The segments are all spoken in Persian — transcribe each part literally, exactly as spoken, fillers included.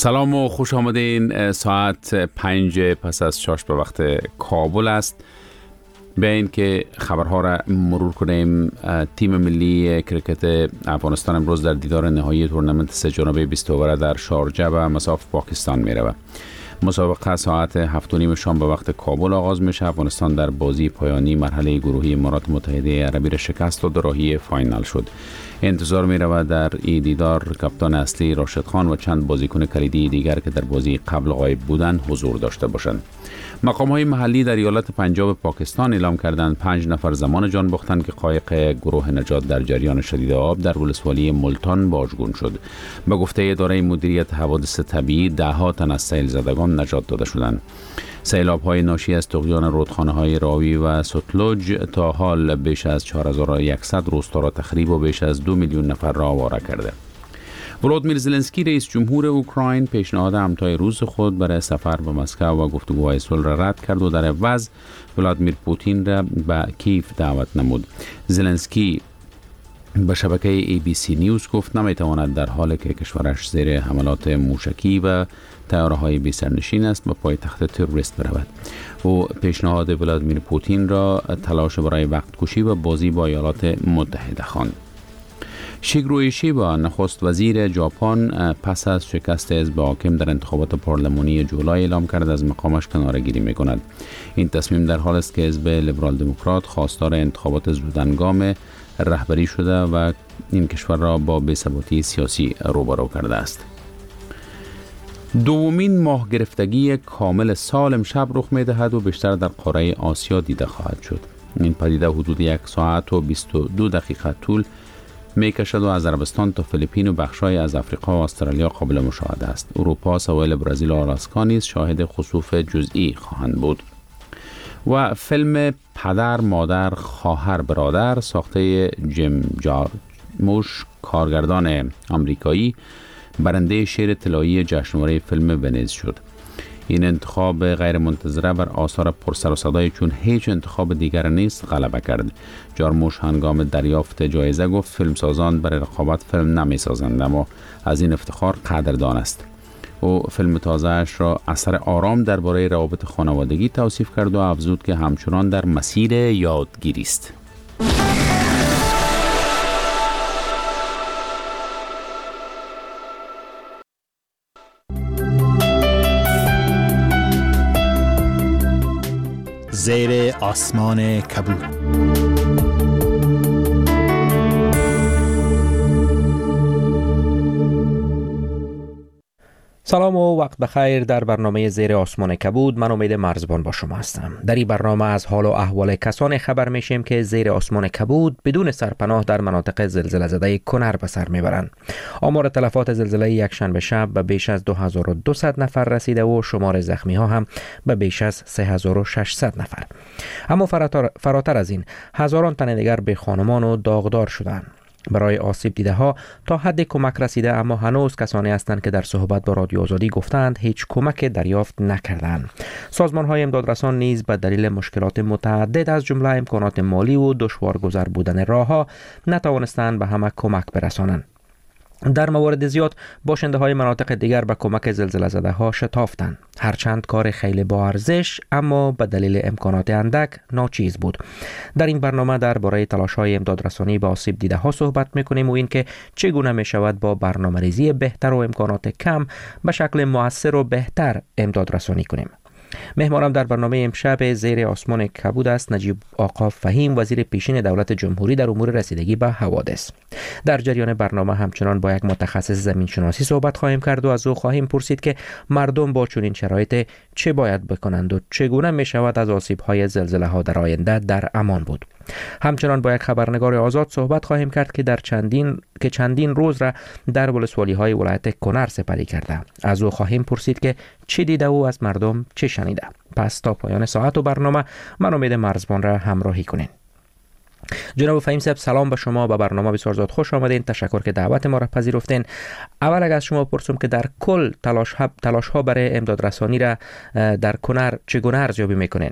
سلام و خوش آمدین. ساعت پنج پس از شش به وقت کابل است. به این که خبرها را مرور کنیم، تیم ملی کرکت افغانستان امروز در دیدار نهایی تورنمنت سه جانبه بیست اوور در شارجه و مصاف پاکستان می رود. مسابقه ساعت هفت و نیم شام به وقت کابل آغاز میشه. افغانستان در بازی پایانی مرحله گروهی امارات متحده عربی را شکست و در راهی فاینال شد. انتظار می رود در این دیدار کاپیتان اصلی راشد خان و چند بازیکن کلیدی دیگر که در بازی قبل غایب بودند حضور داشته باشند. مقام های محلی در ایالت پنجاب پاکستان اعلام کردند پنج نفر زمان جان باختند که قایق گروه نجات در جریان شدید آب در ولسوالی ملتان واژگون شد. به گفته اداره مدیریت حوادث طبیعی، ده ها تن از سیل زدگان نجات داده شدند. سیلاب های ناشی از طغیان رودخانه های راوی و ستلوج تا حال بیش از چهار هزار و صد روستا را تخریب و بیش از دو میلیون نفر را آواره کرده. ولودیمیر زلنسکی رئیس جمهور اوکراین پیشنهاد همتای روز خود برای سفر به مسکو و گفتگوهای صلح را رد کرد و در عوض ولادیمیر پوتین را به کیف دعوت نمود. زلنسکی به شبکه ای بی سی نیوز گفت نمیتواند در حالی که کشورش زیر حملات موشکی و طیاره‌های بی سرنشین است به پایتخت تروریست برود. او پیشنهاد ولادیمیر پوتین را تلاش برای وقت کشی و بازی با ایالات متحده خواند. شیگرو ایشیبا نخست وزیر ژاپن پس از شکست حزب حاکم در انتخابات پارلمانی جولای اعلام کرد از مقامش کناره‌گیری می‌کند. این تصمیم در حالی است که حزب لیبرال دموکرات خواستار انتخابات زودهنگام رهبری شده و این کشور را با بی‌ثباتی سیاسی روبرو کرده است. دومین ماه گرفتگی کامل سال امشب رخ می‌دهد و بیشتر در قاره آسیا دیده خواهد شد. این پدیده حدود یک ساعت و بیست و دو دقیقه طول میکشد و از عربستان تا فیلیپین و بخشای از افریقا و استرالیا قابل مشاهده است. اروپا، سواحل برزیل و آلاسکا نیز شاهد خسوف جزئی خواهند بود. و فیلم پدر، مادر، خواهر، برادر ساخته جیم جارموش، کارگردان آمریکایی، برنده شیر طلایی جشنواره فیلم ونیز شد. این انتخاب غیر منتظره بر آثار پرسر و صدای چون هیچ انتخاب دیگر نیست غلبه کرد. جارموش هنگام دریافت جایزه گفت فیلمسازان برای رقابت فیلم نمی سازند، اما از این افتخار قدردان است. او فیلم تازه‌اش را اثر آرام درباره روابط خانوادگی توصیف کرد و افزود که همچنان در مسیر یادگیری است. زیر آسمان کبود. سلام و وقت بخیر. در برنامه زیر آسمان کبود من امید مرزبان با شما هستم. در این برنامه از حال و احوال کسانی خبر میشیم که زیر آسمان کبود بدون سرپناه در مناطق زلزله زده کنر به سر میبرند. آمار تلفات زلزله یکشنبه شب به بیش از دو هزار و دویست نفر رسیده و شمار زخمی ها هم به بیش از سه هزار و ششصد نفر. اما فراتر, فراتر از این هزاران تن دیگر به خانمان و داغدار شدند. برای آسیب دیده ها تا حد کمک رسیده، اما هنوز کسانی هستند که در صحبت با رادیو آزادی گفتند هیچ کمک دریافت نکردند. سازمان های امدادرسان نیز به دلیل مشکلات متعدد از جمله امکانات مالی و دشوارگذر بودن راهها نتوانستند به همه کمک برسانند. در موارد زیاد باشنده های مناطق دیگر به کمک زلزله زده ها شتافتند. هرچند کار خیلی با ارزش اما به دلیل امکانات اندک ناچیز بود. در این برنامه درباره تلاش های امدادرسانی به آسیب دیده ها صحبت میکنیم و اینکه چگونه می شود با برنامه‌ریزی بهتر و امکانات کم به شکل مؤثر و بهتر امدادرسانی کنیم. مهمانم در برنامه امشب زیر آسمان کبود است نجیب آقا فهیم، وزیر پیشین دولت جمهوری در امور رسیدگی به حوادث. در جریان برنامه همچنان با یک متخصص زمین شناسی صحبت خواهیم کرد و از او خواهیم پرسید که مردم با چنین شرایط چه باید بکنند و چگونه می شود از آسیب‌های زلزله ها در آینده در امان بود. همچنان با یک خبرنگار آزاد صحبت خواهیم کرد که در چندین که چندین روز را در ولسوالی های ولایت کنر سپری کرده. از او خواهیم پرسید که چه دیده و از مردم چه شنیده. پس تا پایان ساعت و برنامه من امید مرزبان را همراهی کنین. جناب فهیم صاحب، سلام به شما. به برنامه بسیار زیاد خوش آمدین. تشکر که دعوت ما را پذیرفتین. اول اگر از شما پرسم که در کل تلاش ها تلاش ها برای امدادرسانی را در کنر چگونه ارزیابی میکنین؟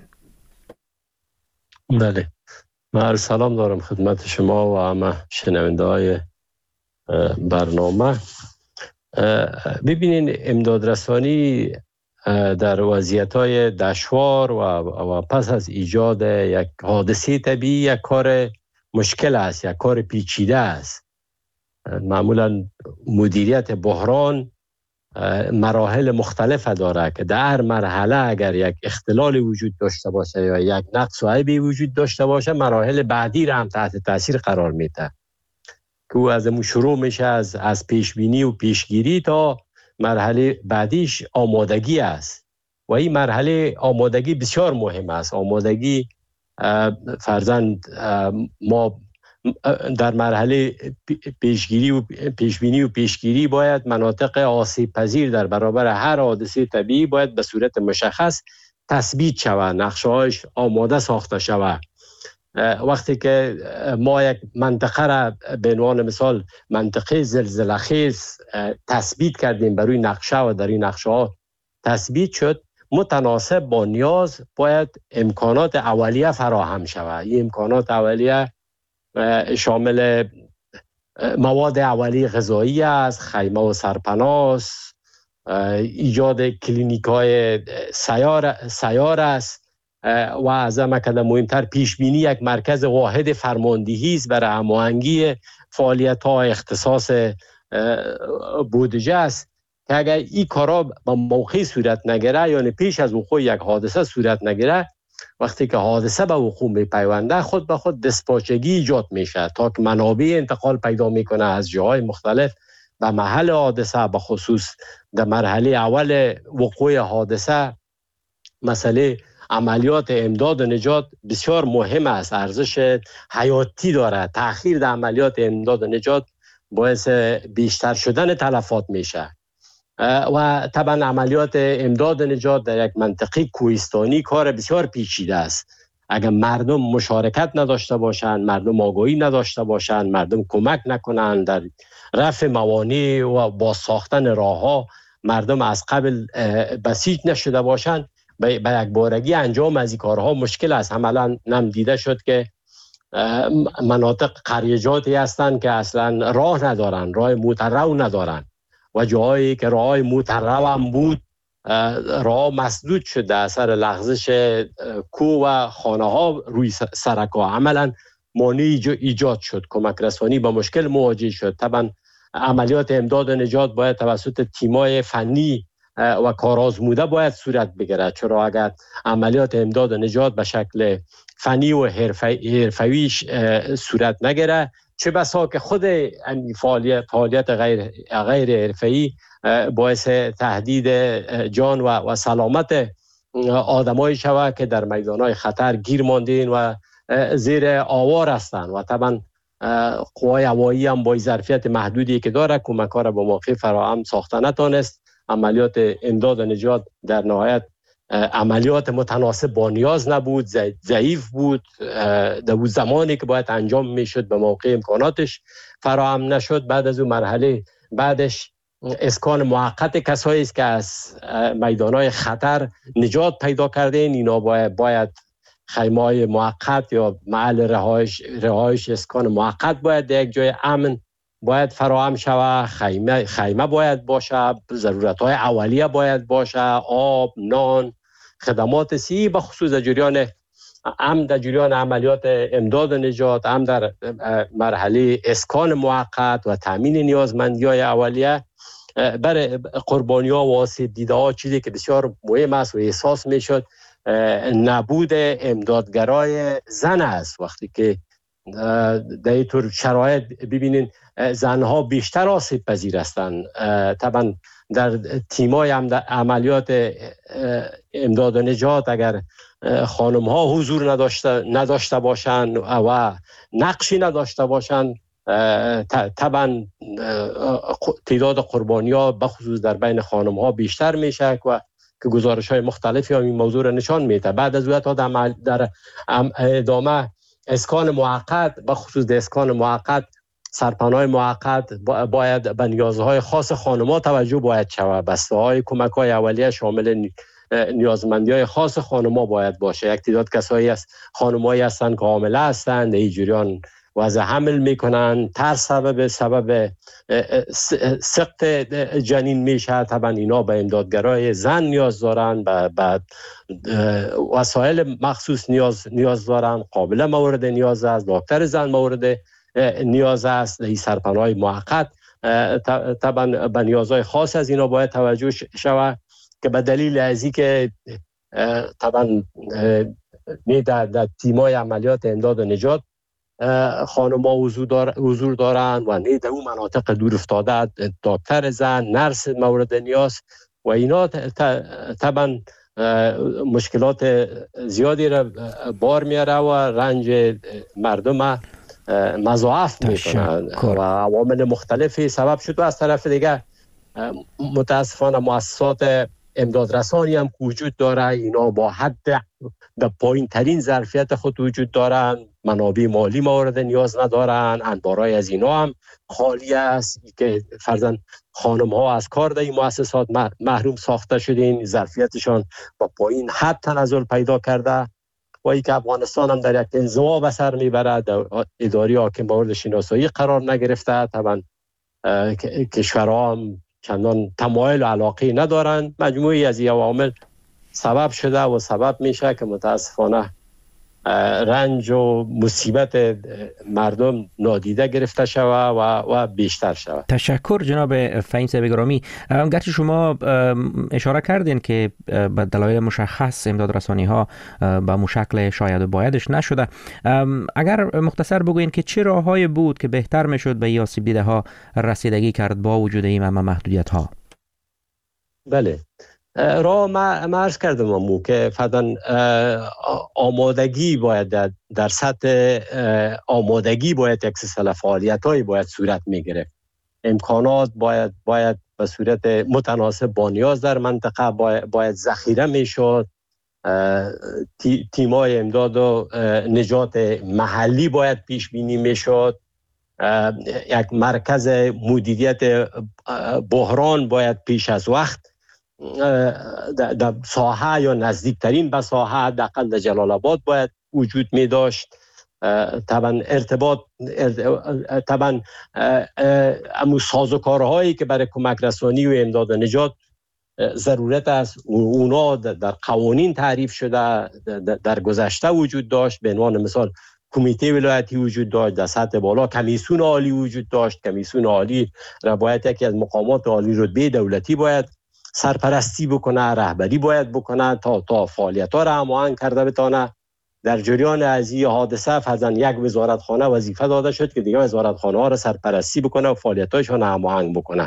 بله، من سلام دارم خدمت شما و همه شنونده های برنامه. ببینین امدادرسانی در وضعیت‌های دشوار و, و پس از ایجاد یک حادثه طبیعی یک کار مشکل است، یک کار پیچیده است. معمولا مدیریت بحران مراحل مختلف داره که در هر مرحله اگر یک اختلال وجود داشته باشه یا یک نقص و عیبی وجود داشته باشه، مراحل بعدی را هم تحت تاثیر قرار میده که او از شروع میشه از از پیش بینی و پیشگیری تا مرحله بعدیش آمادگی است و این مرحله آمادگی بسیار مهم است. آمادگی فرضاً ما در مرحله پیشگیری و پیشبینی و پیشگیری باید مناطق آسیب پذیر در برابر هر حادثه طبیعی باید به صورت مشخص تثبیت شود، نقشه‌هاش آماده ساخته شود. وقتی که ما یک منطقه را به عنوان مثال منطقه زلزله‌خیز تثبیت کردیم، بر روی نقشه و در این نقشه ها تثبیت شد، متناسب با نیاز باید امکانات اولیه فراهم شود. این امکانات اولیه شامل مواد اولیه غذایی است، خیمه و سرپناه، ایجاد کلینیک‌های سیار سیار است و از همه که مهمتر پیش بینی یک مرکز واحد فرماندهی است برای هماهنگی فعالیت‌ها اختصاص بودجه است که اگر این کارا به موقع صورت نگیره، یعنی پیش از وقوع یک حادثه صورت نگیره، وقتی که حادثه به وقوع میپیونده خود به خود دسپاچگی ایجاد میشه تا که منابع انتقال پیدا میکنه از جاهای مختلف و محل حادثه، به خصوص در مرحله اول وقوع حادثه مسئله عملیات امداد و نجات بسیار مهم است، ارزش حیاتی داره. تأخیر در عملیات امداد و نجات باعث بیشتر شدن تلفات میشه و طبعا عملیات امداد و نجات در یک منطقه کوهستانی کار بسیار پیچیده است. اگر مردم مشارکت نداشته باشند، مردم آگاهی نداشته باشند، مردم کمک نکنند در رفع موانع و با ساختن راهها، مردم از قبل بسیج نشده باشند، به یک بارگی انجام از این کارها مشکل است. عملا نم دیده شد که مناطق قریجاتی هستند که اصلا راه ندارند، راه موترو ندارند و جاهایی که راه موترو هم بود راه مسدود شده اثر لغزش کوه و خانه ها روی سرک‌ها. عملا مانع ایجاد شد، کمک رسانی با مشکل مواجه شد. طبعا عملیات امداد و نجات باید توسط تیمای فنی و کارآزموده باید صورت بگیرد، چرا اگر عملیات امداد و نجات به شکل فنی و حرفه‌ای صورت نگیره، چه بسا که خود فعالیت فعالیت غیر غیر حرفه‌ای باعث تهدید جان و, و سلامت آدمایی شود که در میدان‌های خطر گیر ماندین و زیر آوار هستند و طبعا قوای هوایی هم با ظرفیت محدودی که داره کمک‌ها را به موقع فراهم ساخته نتونست. عملیات امداد و نجات در نهایت عملیات متناسب با نیاز نبود، ضعیف بود، در زمانی که باید انجام میشد به موقع امکاناتش فراهم نشد. بعد از اون مرحله بعدش اسکان موقت کسایی است که از میدان‌های خطر نجات پیدا کردین، اینا باید باید خیمه‌های موقت یا محل رهایش رهایش اسکان موقت باید در یک جای امن باید فراهم شود، خیمه خیمه باید باشه، ضرورت‌های اولیه باید باشه، آب، نان، خدمات سی به خصوص در جریان هم در جریان عملیات امداد و نجات، هم در مرحله اسکان موقت و تامین نیازمندی‌های اولیه برای قربانی‌ها و آسیب دیده‌ها. چیزی که بسیار مهم است و احساس می‌شد نبود امدادگرای زن است. وقتی که در این طور شرایط ببینین زنها بیشتر آسیب پذیر هستند. طبعا در تیمای عملیات امداد و نجات اگر خانم ها حضور نداشته نداشته باشند و نقشی نداشته باشند، طبعا تعداد قربانی ها بخصوص در بین خانم ها بیشتر میشه و که گزارش های مختلفی هم این موضوع را نشان میده. بعد از اون تا در ادامه اسکان موقت، بخصوص در اسکان موقت سرپناه موقت باید به نیازهای خاص خانم‌ها توجه باید شود. بسته‌های کمک‌های اولیه شامل نیازمندی‌های خاص خانم‌ها باید باشه. یک تعداد کسایی است خانم‌هایی هستند که حامله هستند، در این جریان وضع حمل میکنن، ترس سبب سبب سقط جنین میشه. طبعا اینا به امدادگرای زن نیاز دارن، بعد وسایل مخصوص نیاز نیاز دارن، قابل مورد نیاز است، دکتر زن مورد نیاز است، این سرپناه موقت طبعا به نیازهای خاص از اینا باید توجه شود که به دلیل ازی که طبعا نه در, در تیمای عملیات امداد و نجات خانم‌ها حضور دار حضور دارن و نه در اون مناطق دور افتاده دکتر زن، نرس مورد نیاز و اینا طبعا مشکلات زیادی را بار میاره و رنج مردم مضاعف میکنن و عوامل مختلفی سبب شد. و از طرف دیگه متاسفانه مؤسسات امدادرسانی هم وجود داره، اینا با حد در پایین ترین ظرفیت خود وجود دارن، منابع مالی مورد نیاز ندارن، انبارای از اینا هم خالی است که فرضاً خانم ها از کار در این مؤسسات محروم ساخته شدین، ظرفیتشان با پایین حد تنزل پیدا کرده و ای که افغانستان هم در یک انزوا به سر میبره، در اداری حاکم مورد شناسایی قرار نگرفته. طبعا کشورها هم چندان تمایل و علاقه ندارن. مجموعی از این عوامل سبب شده و سبب میشه که متاسفانه رنج و مصیبت مردم نادیده گرفته شود و, و بیشتر شود. تشکر جناب فهیم صاحب گرامی. گرچه شما اشاره کردین که به دلایل مشخص امداد رسانی ها به مشکل شاید و بایدش نشده، اگر مختصر بگوین که چه راههای بود که بهتر میشد به آسیب دیده ها رسیدگی کرد با وجود این همه محدودیت ها؟ بله، را ما عرض کردم امو که فردن آمادگی باید در, در سطح آمادگی باید یک سلسله فعالیت هایی باید صورت میگیره. امکانات باید باید به صورت متناسب با نیاز در منطقه باید, باید ذخیره میشد. تی، تیمای امداد و نجات محلی باید پیش بینی میشد. یک مرکز مدیریت بحران باید پیش از وقت در ساحه یا نزدیکترین به ساحه حداقل در جلال آباد باید وجود می داشت. طبعا ارتباط طبعا امو سازوکارهایی که برای کمک رسانی و امداد و نجات ضرورت است اونا در قوانین تعریف شده، در گذشته وجود داشت. به عنوان مثال کمیته ولایتی وجود داشت، در سطح بالا کمیسیون عالی وجود داشت. کمیسیون عالی را باید یکی از مقامات عالی رتبه دولتی باید سرپرستی بکنه، رهبری باید بکنه تا تا فعالیت‌ها را هماهنگ کرده بتانه. در جریان از این حادثه فرضاً یک وزارتخانه وظیفه داده شد که دیگه وزارتخانه ها را سرپرستی بکنه و فعالیت‌هاشون هماهنگ بکنه.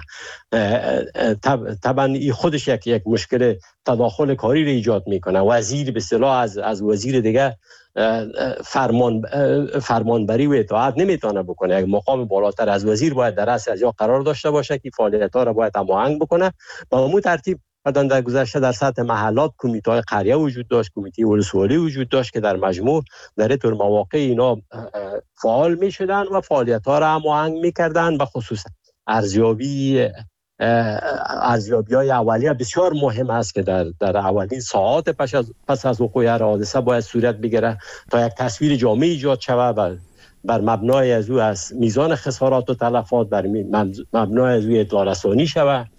طبعا این خودش یک یک مشکل تداخل کاری را ایجاد میکنه. وزیر به اصطلاح از از وزیر دیگه فرمان فرمانبری و اطاعت نمیتونه بکنه. یک مقام بالاتر از وزیر باید در رأس از جا قرار داشته باشه که فعالیت‌ها را باید هماهنگ بکنه. با همون ترتیب در گذشته در سطح محلات کمیته قریه وجود داشت، کمیته ولسوالی وجود داشت که در مجموع در طور مواقع اینا فعال می شدن و فعالیت ها را هماهنگ می کردن. به خصوص ارزیابی ارزیابی های اولیه بسیار مهم است که در در اولین ساعات پس از پس از وقوع حادثه باید صورت بگیره تا یک تصویر جامع ایجاد شود بر بر مبنای از او از میزان خسارات و تلفات بر مبنای از او اطلاع رسانی شود.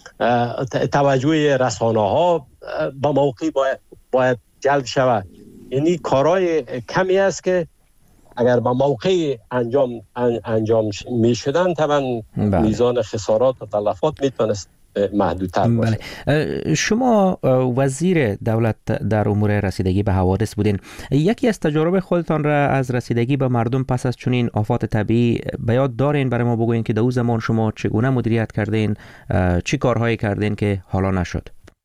توجه رسانه ها به موقع باید, باید جلب شود. یعنی کارهای کمی است که اگر به موقع انجام انجام می شدن طبعا میزان خسارات و تلفات میتونست محدودتر باشه. بله. شما وزیر دولت در امور رسیدگی به حوادث بودین. یکی از تجارب خودتان را از رسیدگی به مردم پس از چنین آفات طبیعی به یاد دارین؟ برای ما بگوین که در اون زمان شما چگونه مدیریت کردین، چی کارهایی کردین که حالا نشد؟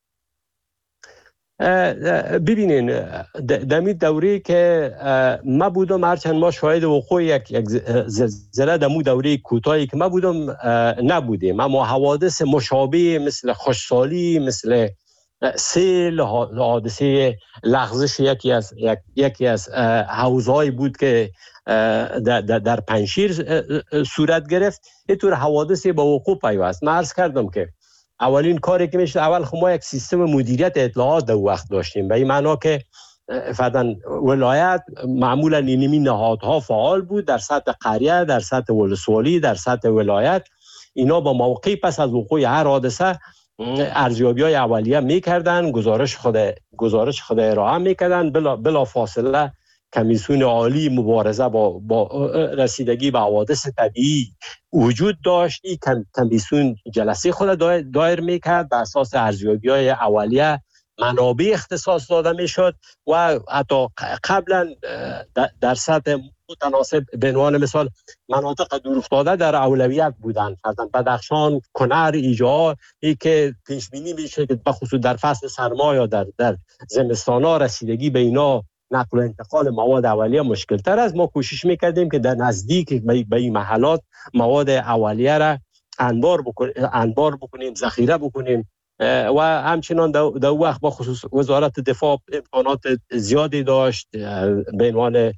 ببینین در این دوره که ما بودم، هرچند ما شاهد وقوع یک یک زلزله در مو دوره کوتاهی که ما بودم نبودیم، اما حوادث مشابه مثل خشکسالی، مثل سیل، حادثه لغزش یکی از یک یکی از حوضهایی بود که در, در پنشیر صورت گرفت. اینطور حوادثی با وقوع پیوست. من عرض کردم که اولین کاری که میشه، اول خب ما یک سیستم مدیریت اطلاعات در وقت داشتیم، به این معنا که فرضاً ولایت معمولا اینمی نهادها فعال بود در سطح قریه، در سطح ولسوالی، در سطح ولایت. اینا با موقع پس از وقوع هر حادثه ارزیابی‌های اولیه می‌کردن، گزارش خود گزارش خود ارائه می‌کردن. بلا بلا فاصله کمیسیون عالی مبارزه با با رسیدگی به حوادث طبیعی وجود داشت. این کمیسیون جلسه خود دایر می‌کرد، بر اساس ارزیابی‌های اولیه منابع اختصاص داده میشد و حتی قبلا در سطح متناسب به عنوان مثال مناطق دورافتاده در اولویت بودند. مثلا بدخشان، کنر، ایجا، ای که پیش بینی میشه که بخصوص در فصل سرما یا در در زمستانا رسیدگی به اینا نقل و انتقال مواد اولیه مشکل تر است. ما کوشش میکردیم که در نزدیک به این محلات مواد اولیه را انبار بکنیم انبار بکنیم ذخیره بکنیم و همچنان در وقت با خصوص وزارت دفاع امکانات زیادی داشت. به عنوان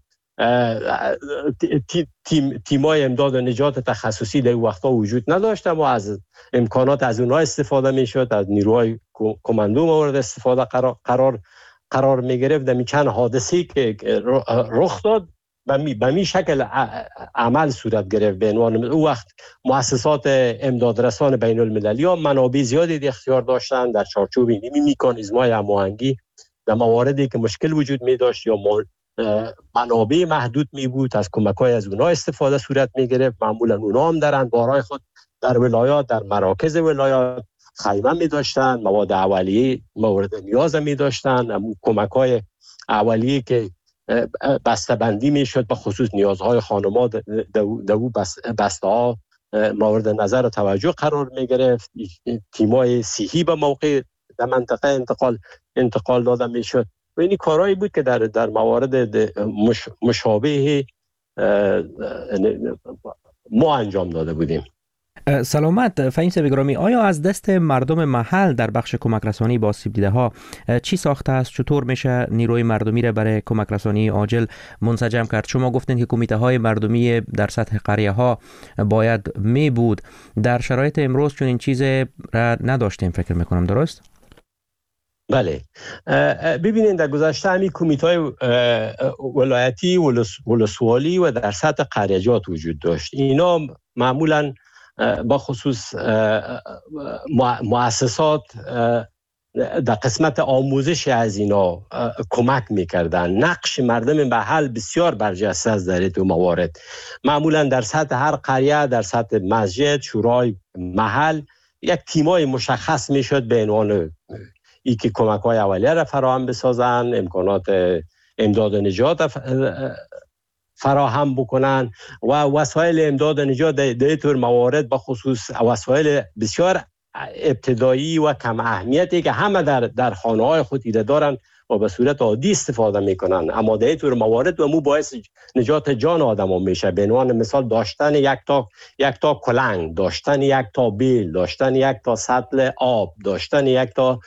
تیم تیمای امداد و نجات تخصصی در وقتا وجود نداشت، اما از امکانات از اونها استفاده میشد، از نیروهای کماندو مورد استفاده قرار قرار, قرار می گرفت. در چند حادثه‌ای که رخ داد به می شکل عمل صورت گرفت. به عنوان او وقت مؤسسات امدادرسان بین المللی ها منابع زیادی در اختیار داشتند در چارچوب این میکانیزم‌های هماهنگی در مواردی که مشکل وجود می داشت یا منابع محدود می بود، از کمک‌های از اونها استفاده صورت می گرفت. معمولا اونها هم در انبارهای خود در ولایات، در مراکز ولایات خیمه می داشتند، مواد اولیه مورد نیاز می داشتند، کمک‌های اولیه که بسته‌بندی میشد به خصوص نیازهای خانم‌ها در او بسته‌ها مورد نظر و توجه قرار می گرفت. تیمای صحی به موقع در منطقه انتقال انتقال داده میشد. و این کارهایی بود که در در موارد مش، مشابه ما انجام داده بودیم. سلامت فهیم صاحب گرامی، آیا از دست مردم محل در بخش کمک رسانی با آسیب دیده ها چی ساخته است؟ چطور میشه نیروی مردمی را برای کمک رسانی عاجل منسجم کرد؟ شما گفتین که کمیته های مردمی در سطح قریه ها باید می بود. در شرایط امروز چون این چیز را نداشتیم فکر میکنم، درست؟ بله، ببینید در گذشته همین کمیته های ولایتی، ولسوالی و در سطح قریه‌جات وجود داشت. اینا معمولاً با خصوص مؤسسات در قسمت آموزش از اینا کمک میکردن. نقش مردم محل بسیار برجسته است در این موارد. معمولا در سطح هر قریه، در سطح مسجد، شورای محل یک تیمای مشخص میشد به عنوان ای که کمک های اولیه را فراهم بسازن، امکانات امداد و نجات فراهم بکنن و وسایل امداد و نجات در طور موارد به خصوص وسایل بسیار ابتدایی و کم اهمیتی که همه در در خانه‌های خود ایره دارن و به صورت عادی استفاده میکنن، اما در طور موارد و مو باعث نجات جان آدم میشه. به عنوان مثال داشتن یک تا یک تا کلنگ، داشتن یک تا بیل، داشتن یک تا سطل آب، داشتن یک تا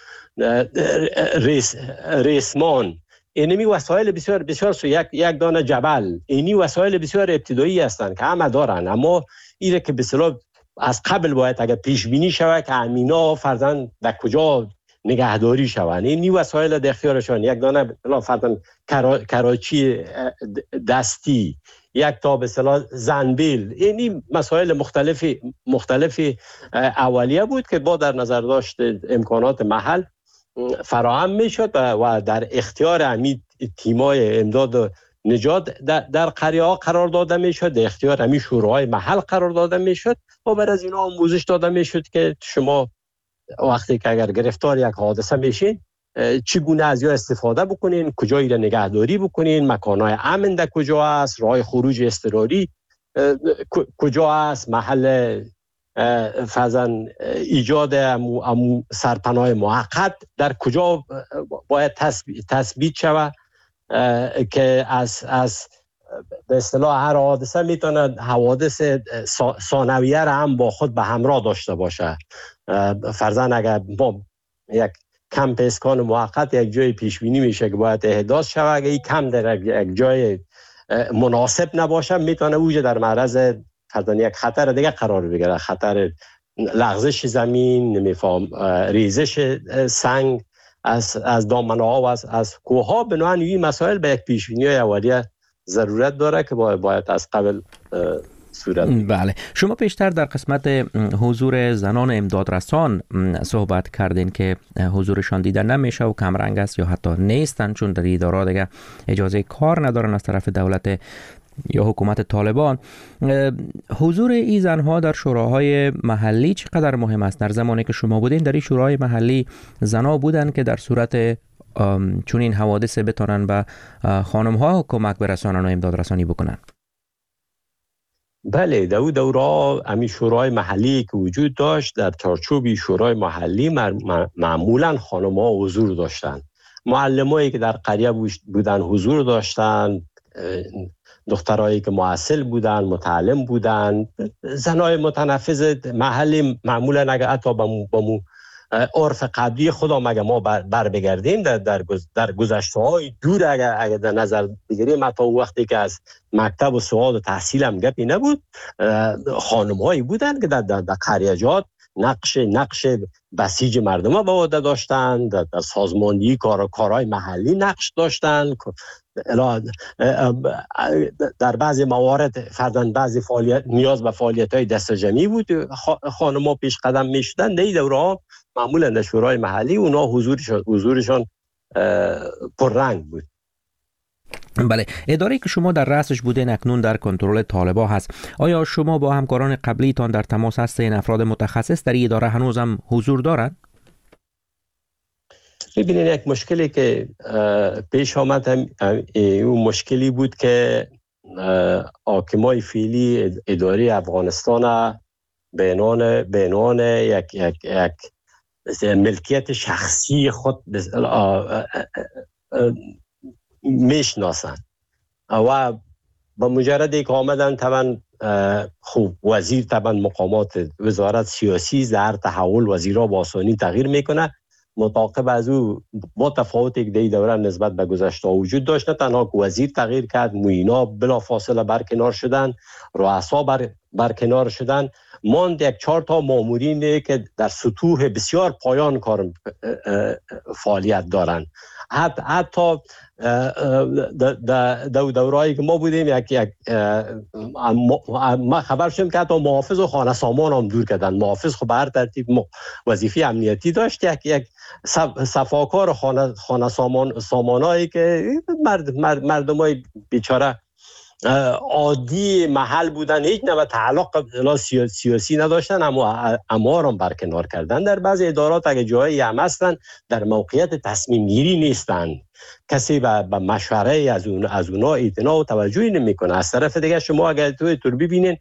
ریس ریسمان، اینمی وسایل بسیار بسیار سو یک یک دانه جبل، اینی وسایل بسیار ابتدایی هستند که همه دارن، اما ایره که به اصطلاح از قبل باید اگر پیش بینی شود که امینا فرضاً در کجا نگهداری شوند. اینی وسایل در اختیارشان یک دانه فرضاً کراچی دستی، یک تا به اصطلاح زنبیل، اینی مسائل مختلفی مختلفی اولیه بود که با در نظر داشت امکانات محل فراهم میشد و در اختیار همین تیمای امداد و نجات در قریه ها قرار داده میشد، در اختیار همین شوراهای محل قرار داده میشد و بعد از اینا آموزش داده میشد که شما وقتی که اگر گرفتار یک حادثه میشین چگونه از یا استفاده بکنین، کجایی را نگهداری بکنین، مکانهای امن در کجا است، راه خروج اضطراری کجا است، محل فرضاً ایجاد امو, امو سرپناه موقت در کجا باید تثبیت شود که از از به اصطلاح هر حادثه میتونه حوادث ثانویه را هم با خود به همراه داشته باشه. فرضاً اگر ما یک کمپ اسکان موقت یک جای پیش بینی میشه که باید احداث شود، اگر این کم در یک جای مناسب نباشه میتونه اوج در معرض فرضاً یک خطر دیگه قرار بگیره، خطر لغزش زمین، نمیفهم ریزش سنگ از از دامنه‌ها و از از کوه‌ها. بنابراین این مسائل به یک پیش‌بینی اولیه ضرورت داره که باید, باید از قبل صورت. بله، شما پیشتر در قسمت حضور زنان امدادرسان صحبت کردین که حضورشان دیده نمیشه و کمرنگ است یا حتی نیستن، چون در اداره دیگه اجازه کار ندارن از طرف دولت یا حکومت طالبان. حضور این زنها در شوراهای محلی چقدر مهم است؟ در زمانی که شما بودین در این شوراهای محلی زنها بودن که در صورت چون این حوادث بتونن به خانم‌ها کمک برسانن و امداد رسانی بکنن؟ بله، در اون دوره همین شورای محلی که وجود داشت، در چارچوب شورای محلی معمولا خانم‌ها حضور داشتن. معلمایی که در قریه بودن حضور داشتن، دخترایی که معسل بودن، متعلم بودن، زنای متنفذ محلی معمولا اگه حتی با مو عرف قبلی خدا مگه ما بر, بر بگردیم در, در, در گذشته های دور اگر, اگر در نظر بگیریم، حتی وقتی که از مکتب و سواد و تحصیل هم گپی نبود، خانم هایی بودن که در, در, در قریجات نقش نقش بسیج مردم ها به عهده داشتن، در, در سازماندهی کار کارهای محلی نقش داشتن. در بعضی موارد فردن بعضی فعالیت نیاز به فعالیت های دست جمعی بود، خانم ها پیش قدم می شدن. در این دوره ها معمولا در شورای محلی اونا حضورشان حضورشان پررنگ بود. بله، اداره‌ای که شما در رأسش بودین اکنون در کنترل طالبان هست. آیا شما با همکاران قبلیتان در تماس هستین؟ افراد متخصص در این اداره هنوز هم حضور دارند؟ ببینید، یک مشکلی که پیش آمد هم اون مشکلی بود که حاکمای فعلی اداره افغانستان بینان بینان یک یک یک ملکیت شخصی خود میشناسن و با مجرد که آمدن طبعا خوب وزیر طبعا مقامات وزارت سیاسی در تحول وزیرها با آسانی تغییر میکنه. متعاقب از او با تفاوتی که در دوره نسبت به گذشته وجود داشت، نه تنها که وزیر تغییر کرد، معینا بلا فاصله برکنار شدن، رؤسا بر برکنار شدن، ماند یک چهار تا مامورین که در سطوح بسیار پایان کار فعالیت دارن. حتی حتی در دورهایی که ما بودیم یک یک ما خبر شدیم که حتی محافظ و خانه سامان هم دور کردن. محافظ خب به هر ترتیب وظیفه امنیتی داشت، یک یک صفاکار خانه خانه سامان سامانایی که مرد مرد مردمای بیچاره عادی محل بودن، هیچ نوع تعلق سیاسی نداشتن، اما اما هم برکنار کردن. در بعضی ادارات اگه جایی هم هستن در موقعیت تصمیم گیری نیستن، کسی به مشوره از اون از اونها اعتنا و توجهی نمیکنه. از طرف دیگه شما اگه توی تور ببینین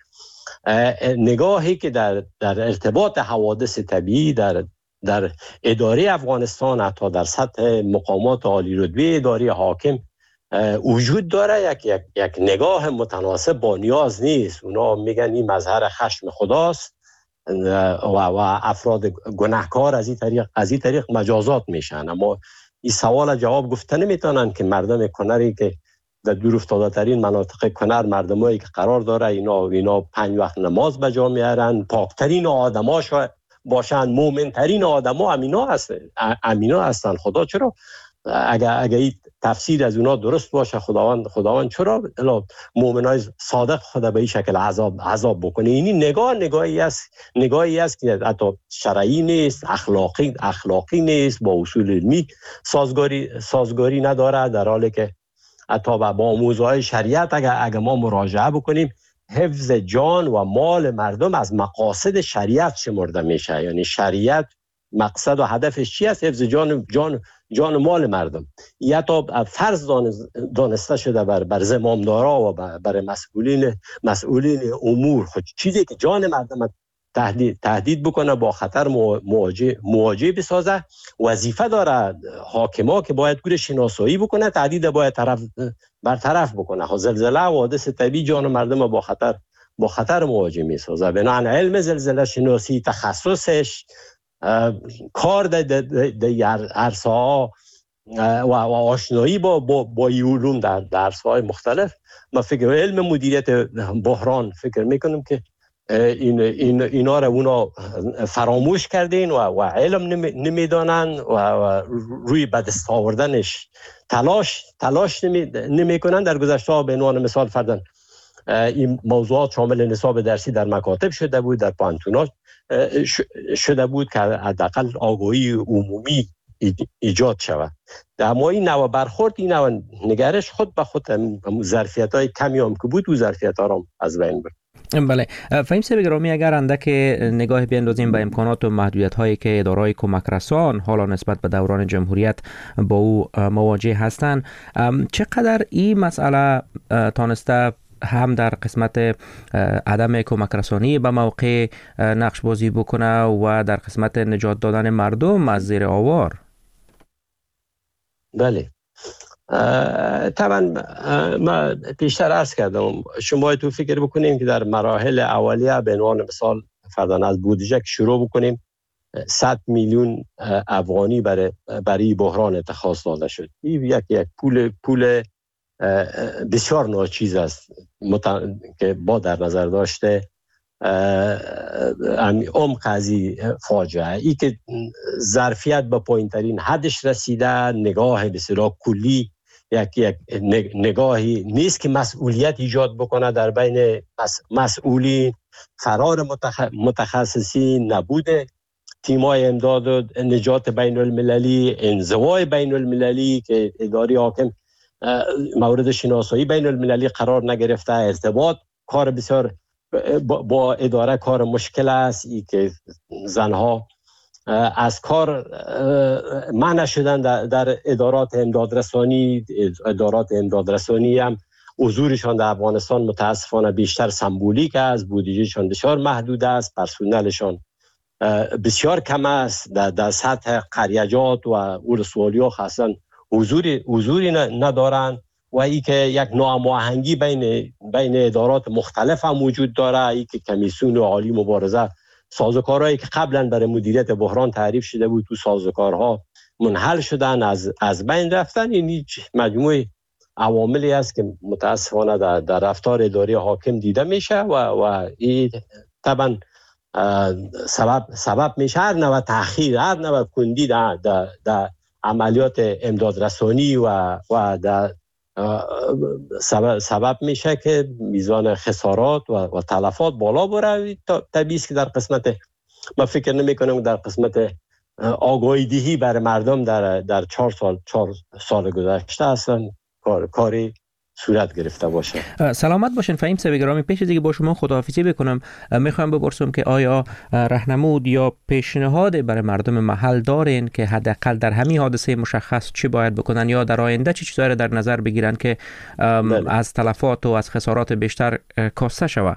نگاهی که در در ارتباط حوادث طبیعی در در اداره افغانستان، حتی در سطح مقامات عالی رتبه اداره حاکم وجود داره، یک یک یک نگاه متناسب با نیاز نیست. اونا میگن این مظهر خشم خداست و و افراد گناهکار از این طریق از این طریق مجازات میشن. اما این سوال جواب گفته نمیتونن که مردم کنری که در دور افتاده ترین مناطق کنر، مردمایی که قرار داره اینا اینا پنج وقت نماز به جا میارن، پاکترین آدماش باشن، مومنترین آدما امینا هستن امینا هستن خدا چرا اگر اگر این تفسیر از اونا درست باشه، خداوند خداوند چرا مؤمنای صادق خدا به این شکل عذاب عذاب بکنه؟ این نگاه نگاهی است نگاهی است که حتی شرعی نیست، اخلاقی اخلاقی نیست، با اصول علمی سازگاری سازگاری نداره، در حالی که حتی با موضوعات شریعت اگر اگر ما مراجعه بکنیم، حفظ جان و مال مردم از مقاصد شریعت شمرده میشه. یعنی شریعت مقصد و هدفش چی است؟ حفظ جان جان جان مال مردم. یا تا فرض دانسته شده بر بر زمامدارا و بر مسئولین مسئولین امور، خود چیزی که جان مردم تهدید تهدید بکنه، با خطر مواجه مواجه بسازه، وظیفه داره حاکما که باید گور شناسایی بکنه، تهدید باید طرف برطرف بکنه. ها زلزله و حادث طبیعی جان مردم با خطر با خطر مواجه میسازه. بنابراین علم زلزله شناسی تخصصش کار در عرصه ها و آشنایی با با با علوم در عرصه های مختلف، ما فکر علم مدیریت بحران فکر میکنم که این این اینا را اونا فراموش کردین و و علم نمیدانن و, و روی بدست آوردنش تلاش تلاش نمی نمیکنن. در گذشته ها به عنوان مثال فردن این موضوعات شامل نصاب درسی در مکاتب شده بود، در پانتونا شده بود که حداقل آگاهی عمومی ایجاد شود. اما این نوع برخورد، این نوع نگرش خود به خود ظرفیت های کمی هم که بود و ظرفیت ها را از بین برد. بله، فهیم صاحب گرامی، اگر اندک نگاه بیندازیم به امکانات و محدودیت هایی که ادارهای کمک رسان حالا نسبت به دوران جمهوریت با او مواجه هستند، چقدر این مسئله تانسته هم در قسمت عدم کمک رسانی به موقع نقش بازی بکنه و در قسمت نجات دادن مردم از زیر آوار؟ بله، طبعا ما پیشتر عرض کردم، شما تو فکر بکنیم که در مراحل اولیه به عنوان مثال فردان از بودجه که شروع بکنیم صد میلیون افغانی برای برای بحران اتخاذ داده شد. این یک یک پول پول بسیار ناچیز است که با در نظر داشته عمق از فاجعه ای که ظرفیت به پایین ترین حدش رسیده، نگاه بسیار کلی، یک یک نگاهی نیست که مسئولیت ایجاد بکنه در بین مسئولین، فرار متخصصین، نبوده تیمای امداد و نجات بین المللی، انزوای بین المللی که اداره حاکم مورد شناسایی بین المللی قرار نگرفته، ارتباط کار بسیار با اداره کار مشکل است، ای که زنها از کار منع شدن در, در ادارات امدادرسانی. ادارات امدادرسانی هم حضورشان در افغانستان متاسفانه بیشتر سمبولیک است، بودجهشان بسیار محدود است، پرسنلشان بسیار کم است، در, در سطح قریجات و ولسوالی‌ها خاصا حضوری حضوری ندارند و ای که یک ناهماهنگی بین بین ادارات مختلف هم وجود داره. ای که کمیسیون عالی مبارزه، سازوکارهایی که قبلا برای مدیریت بحران تعریف شده بود تو سازوکارها منحل شدن، از از بین رفتن. این مجموعه عواملی است که متاسفانه در, در رفتار اداری حاکم دیده میشه و و این طبعا سبب سبب میشه هر نوع تأخیر، هر نوع کندی در, در, در عملیات امدادرسانی و و در سبب, سبب میشه که میزان خسارات و, و تلفات بالا بره. طبیعی است که در قسمت، ما فکر نمی کنم در قسمت آگاهی دهی بر مردم در در چهار سال چهار سال گذشته اصلا کار کاری صورت گرفته باشه. سلامت باشین فهیم صاحب گرامی. پیش از اینکه با شما خداحافظی بکنم میخوام بپرسم که آیا راهنمود یا پیشنهاد برای مردم محل دارین که حداقل در همین حادثه مشخص چی باید بکنن یا در آینده چی چیزایی در نظر بگیرن که از تلفات و از خسارات بیشتر کاسته شود؟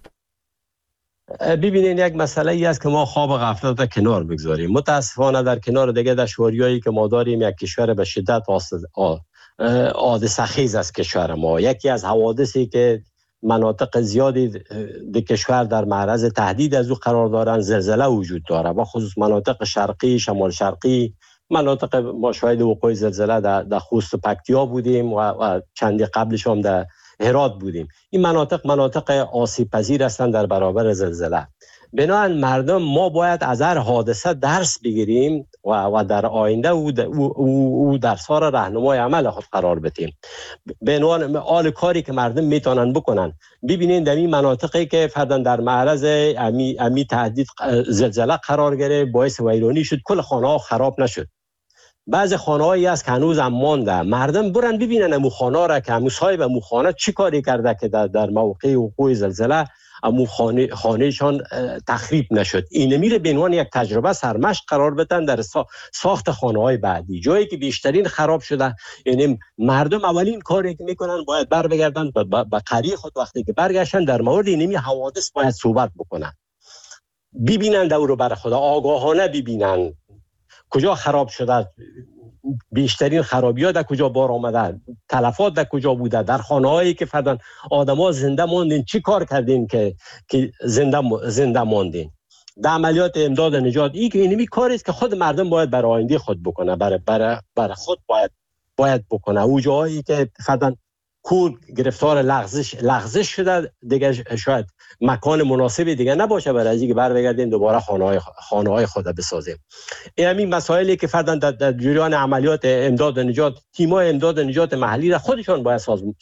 ببینین، یک مسئله ای است که ما خواب غفلت کنار بگذاریم. متاسفانه در کنار دیگه دشواریایی که ما داریم، یک کشور به شدت حادثه خیز است کشور ما. یکی از حوادثی که مناطق زیادی در کشور در معرض تهدید از او قرار دارند، زلزله وجود داره و خصوص مناطق شرقی، شمال شرقی مناطق. ما شاهد وقوع زلزله در, در خوست و پکتیا بودیم و, و چندی قبلش هم در هرات بودیم. این مناطق مناطق آسیب پذیر هستند در برابر زلزله. بنابراین مردم، ما باید از هر حادثه درس بگیریم و, و در آینده او, او, او درس‌ها را راهنمای عمل خود قرار بدیم. به عنوان آل کاری که مردم میتونن بکنن. ببینید در این مناطقی که فرداً در معرض امی, امی تهدید زلزله قرار گرفت، باعث ویرانی شد، کل خانه‌ها خراب نشد. بعضی خانه‌هایی هست که هنوز هم مانده. مردم برن ببینن امو خانه را که امو صاحب امو خانه چی کاری کرده که در, در موقع وقوع زلزله امو خانه خانهشان تخریب نشد. این میره به عنوان یک تجربه سرمشق قرار بدن در ساخت خانه‌های بعدی. جایی که بیشترین خراب شده، یعنی مردم اولین کاری که میکنن باید بر بگردن به قریه خود. وقتی که برگشتن در مورد اینمی حوادث باید صحبت بکنن، ببینن دور بر خود، آگاهانه ببینن کجا خراب شده، بیشترین خرابی‌ها در کجا بار آمده، تلفات در کجا بوده، در خانه‌هایی که فرداً آدم‌ها زنده ماندین چی کار کردین که که زنده زنده ماندین. در عملیات امداد و نجات، این که اینمی کاری است که خود مردم باید برای آینده خود بکنه، برای برای برای خود باید باید بکنه. او جایی که فرداً کود گرفتار لغزش لغزش شده، دیگه شاید مکان مناسبی دیگه نباشه برای اینکه برگردیم دوباره خانه‌های خانه‌های خود بسازیم. این همین مسائلی که فرداً در جریان عملیات امداد و نجات، تیم‌های امداد و نجات محلی را خودشان باید